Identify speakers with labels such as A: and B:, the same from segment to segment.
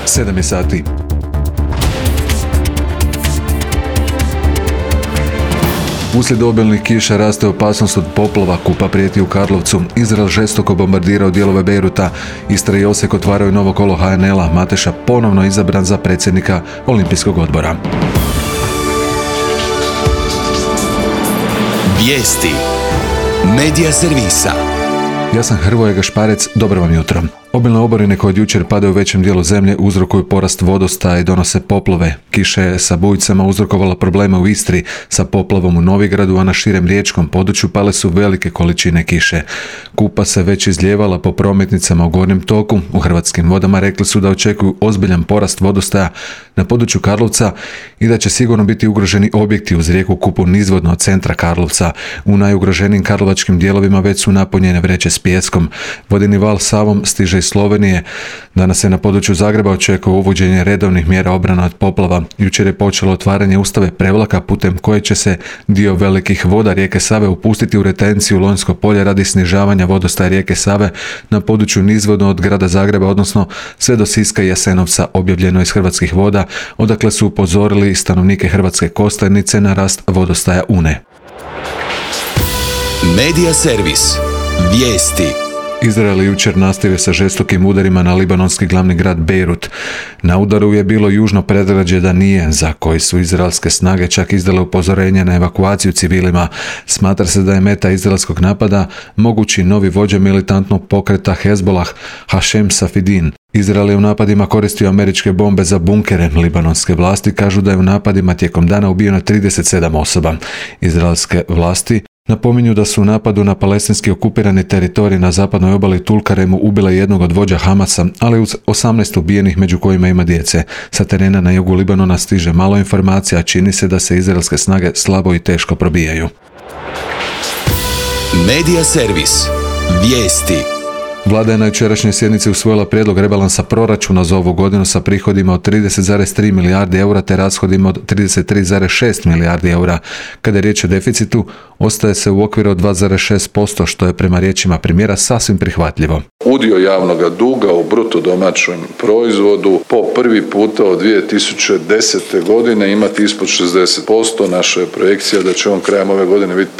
A: 7 je sati. Uslijed obilnih kiša raste opasnost od poplava, Kupa prijeti u Karlovcu, Izrael žestoko bombardirao dijelove Bejruta, Istra i Osijek otvaraju novo kolo HNL-a, Mateša ponovno izabran za predsjednika Olimpijskog odbora.
B: Vijesti Medija servisa.
A: Ja sam Hrvoje Gašparec, dobro vam jutro. Obilne oborine koje od jučer padaju u većem dijelu zemlje uzrokuju porast vodostaja i donose poplave. Kiša je sa bujicama uzrokovala probleme u Istri, sa poplavom u Novigradu, a na širem riječkom području pale su velike količine kiše. Kupa se već izljevala po prometnicama u gornjem toku. U Hrvatskim vodama rekli su da očekuju ozbiljan porast vodostaja na području Karlovca i da će sigurno biti ugroženi objekti uz rijeku Kupu nizvodno od centra Karlovca. U najugroženijim karlovačkim dijelovima već su napunjene vreće s pijeskom. Vodeni val Savom stiže iz Slovenije. Danas se na području Zagreba očekuje uvođenje redovnih mjera obrane od poplava. Jučer je počelo otvaranje Ustave Prevlaka putem koje će se dio velikih voda rijeke Save upustiti u retenciju Lonjsko polje radi snižavanja vodostaja rijeke Save na području nizvodno od grada Zagreba, odnosno sve do Siska i Jasenovca, objavljeno iz Hrvatskih voda, odakle su upozorili stanovnike Hrvatske Kostajnice na rast vodostaja Une.
B: Medija servis. Vijesti.
A: Izrael jučer nastavio sa žestokim udarima na libanonski glavni grad Bejrut. Na udaru je bilo južno predgrađe Danije, za koji su izraelske snage čak izdale upozorenje na evakuaciju civilima. Smatra se da je meta izraelskog napada mogući novi vođa militantnog pokreta Hezbollah, Hašem Safidin. Izrael je u napadima koristio američke bombe za bunkere. Libanonske vlasti kažu da je u napadima tijekom dana ubijeno 37 osoba. Izraelske vlasti napominju da su u napadu na palestinski okupirani teritorij na zapadnoj obali Tulkaremu ubile jednog od vođa Hamasa, ali uz 18 ubijenih među kojima ima djece. Sa terena na jugu Libanona stiže malo informacija, a čini se da se izraelske snage slabo i teško probijaju.
B: Medija servis. Vijesti.
A: Vlada je na jučerašnjoj sjednici usvojila prijedlog rebalansa proračuna za ovu godinu sa prihodima od 30,3 milijardi eura te rashodima od 33,6 milijardi eura. Kada je riječ o deficitu, ostaje se u okviru od 2,6%, što je prema riječima premijera sasvim prihvatljivo.
C: Udio javnog duga u bruto domaćem proizvodu po prvi puta od 2010. godine imati ispod 60%. Naša je projekcija da će on krajem ove godine biti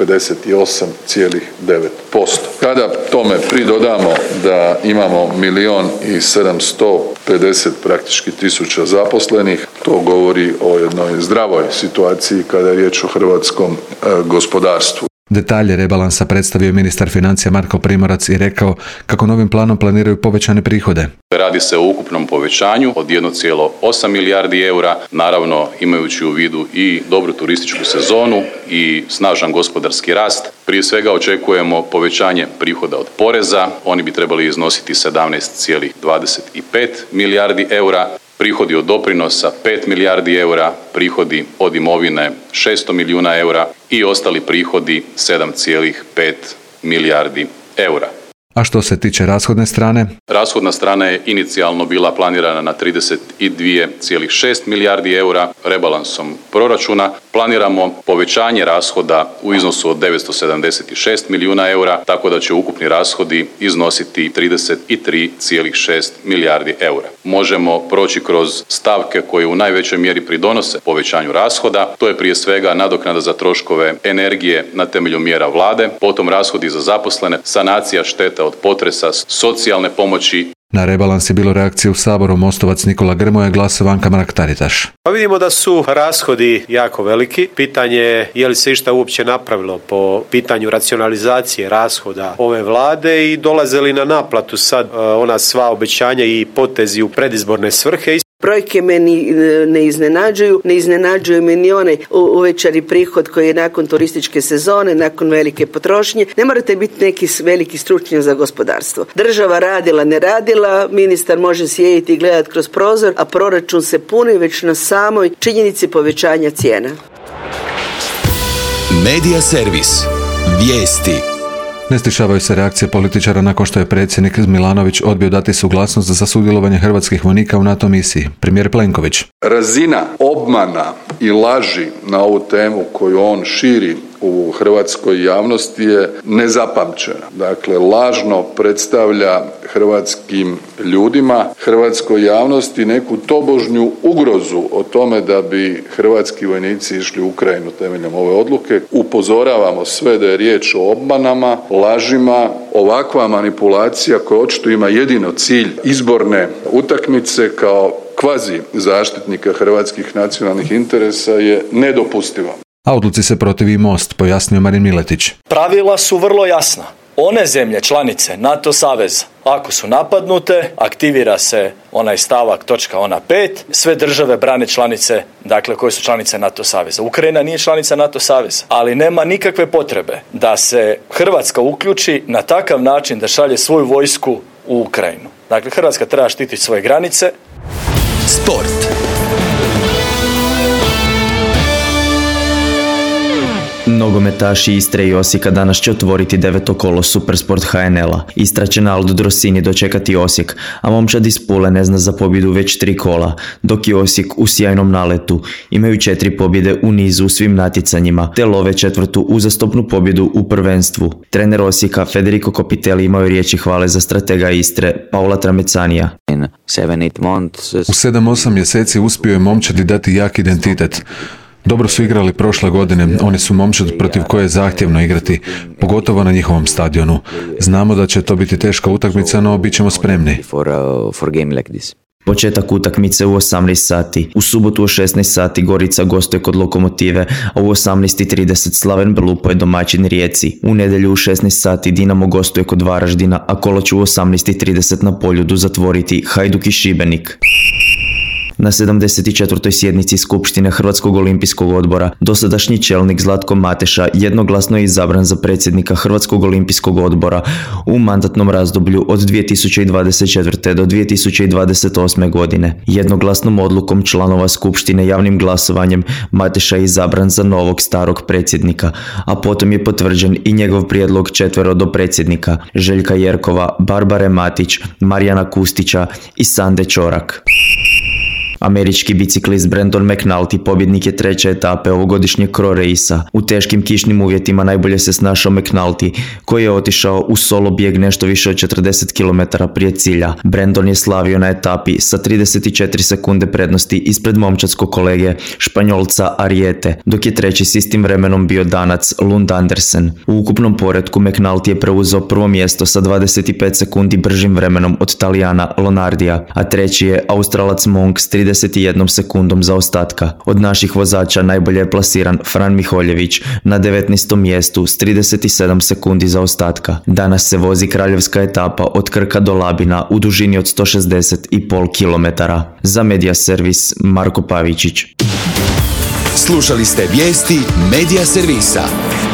C: 58,9%. Kada tome pridodamo da imamo 1.750.000 praktički tisuća zaposlenih, to govori o jednoj zdravoj situaciji kada je riječ o hrvatskom gospodarstvu.
A: Detalje rebalansa predstavio ministar financija Marko Primorac i rekao kako novim planom planiraju povećane prihode.
D: Radi se o ukupnom povećanju od 1,8 milijardi eura, naravno imajući u vidu i dobru turističku sezonu i snažan gospodarski rast. Prije svega očekujemo povećanje prihoda od poreza, oni bi trebali iznositi 17,25 milijardi eura. Prihodi od doprinosa 5 milijardi eura, prihodi od imovine 600 milijuna eura i ostali prihodi 7,5 milijardi eura.
A: A što se tiče rashodne strane?
D: Rashodna strana je inicijalno bila planirana na 32,6 milijardi eura. Rebalansom proračuna planiramo povećanje rashoda u iznosu od 976 milijuna eura, tako da će ukupni rashodi iznositi 33,6 milijardi eura. Možemo proći kroz stavke koje u najvećoj mjeri pridonose povećanju rashoda. To je prije svega nadoknada za troškove energije na temelju mjera vlade, potom rashodi za zaposlene, sanacija šteta od potresa, socijalne pomoći.
A: Na rebalans je bilo reakcije u Saboru. Mostovac Nikola Grmoja, Glas Vanka Mrak-Taritaš.
E: Pa vidimo da su rashodi jako veliki. Pitanje je li se išta uopće napravilo po pitanju racionalizacije rashoda ove vlade i dolaze li na naplatu sad ona sva obećanja i potezi u predizborne svrhe.
F: Brojke me ne iznenađuju me ni onaj uvećani prihod koji je nakon turističke sezone, nakon velike potrošnje. Ne morate biti neki veliki stručnjak za gospodarstvo. Država radila, ne radila, ministar može sjediti i gledati kroz prozor, a proračun se puni već na samoj činjenici povećanja cijena.
B: Medija servis. Vijesti.
A: Ne stišavaju se reakcije političara nakon što je predsjednik Milanović odbio dati suglasnost za sudjelovanje hrvatskih vojnika u NATO misiji. Premijer Plenković.
C: Razina obmana i laži na ovu temu koju on širi u hrvatskoj javnosti je nezapamćena. Dakle, lažno predstavlja hrvatskim ljudima, hrvatskoj javnosti neku tobožnju ugrozu o tome da bi hrvatski vojnici išli u Ukrajinu temeljem ove odluke. Upozoravamo sve da je riječ o obmanama, lažima. Ovakva manipulacija koja očito ima jedino cilj izborne utakmice kao kvazi zaštitnika hrvatskih nacionalnih interesa je nedopustiva.
A: A odluci se protivi Most, pojasnio Marin Miletić.
G: Pravila su vrlo jasna. One zemlje članice NATO saveza, ako su napadnute, aktivira se onaj stavak točka 5, sve države brane članice, dakle koje su članice NATO saveza. Ukrajina nije članica NATO saveza, ali nema nikakve potrebe da se Hrvatska uključi na takav način da šalje svoju vojsku u Ukrajinu. Dakle, Hrvatska treba štititi svoje granice.
B: Sport.
H: Nogometaši Istre i Osijeka danas će otvoriti 9. kolo Supersport HNL-a. Istra će na Aldo Drosini dočekati Osijek, a momčad iz Pule ne zna za pobjedu već 3 kola, dok je Osijek u sjajnom naletu. Imaju 4 pobjede u nizu u svim natjecanjima, te love 4. uzastopnu pobjedu u prvenstvu. Trener Osijeka Federico Copitelli imao je riječi hvale za stratega Istre Paula Tramecanija.
A: U 7-8 mjeseci uspio je momčadi dati jak identitet. Dobro su igrali prošle godine, oni su momčad protiv koje je zahtjevno igrati, pogotovo na njihovom stadionu. Znamo da će to biti teška utakmica, no bit ćemo spremni.
H: Početak utakmice u 18 sati. U subotu u 16 sati Gorica gostuje kod Lokomotive, a u 18:30 Slaven Belupo je domaćin Rijeci. U nedjelju u 16 sati Dinamo gostuje kod Varaždina, a kolo će u 18:30 na Poljudu zatvoriti Hajduk i Šibenik. Na 74. sjednici Skupštine Hrvatskog olimpijskog odbora dosadašnji čelnik Zlatko Mateša jednoglasno je izabran za predsjednika Hrvatskog olimpijskog odbora u mandatnom razdoblju od 2024. do 2028. godine. Jednoglasnom odlukom članova Skupštine javnim glasovanjem Mateša je izabran za novog starog predsjednika, a potom je potvrđen i njegov prijedlog 4 dopredsjednika Željka Jerkova, Barbare Matić, Marijana Kustića i Sande Čorak. Američki biciklist Brandon McNulty pobjednik je 3. etape ovogodišnjeg Cro Race-a. U teškim kišnim uvjetima najbolje se snašao McNulty, koji je otišao u solo bijeg nešto više od 40 km prije cilja. Brandon je slavio na etapi sa 34 sekunde prednosti ispred momčadskog kolege Španjolca Ariete, dok je treći s istim vremenom bio Danac Lund Andersen. U ukupnom poretku McNulty je preuzeo prvo mjesto sa 25 sekundi bržim vremenom od Talijana Lonardija, a treći je Australac Monk s 31 sekundom zaostatka. Od naših vozača najbolje je plasiran Fran Miholjević na 19. mjestu s 37 sekundi zaostatka. Danas se vozi kraljevska etapa od Krka do Labina u dužini od 160,5 km. Za Media Servis Marko Pavičić.
B: Slušali ste vijesti Media Servisa.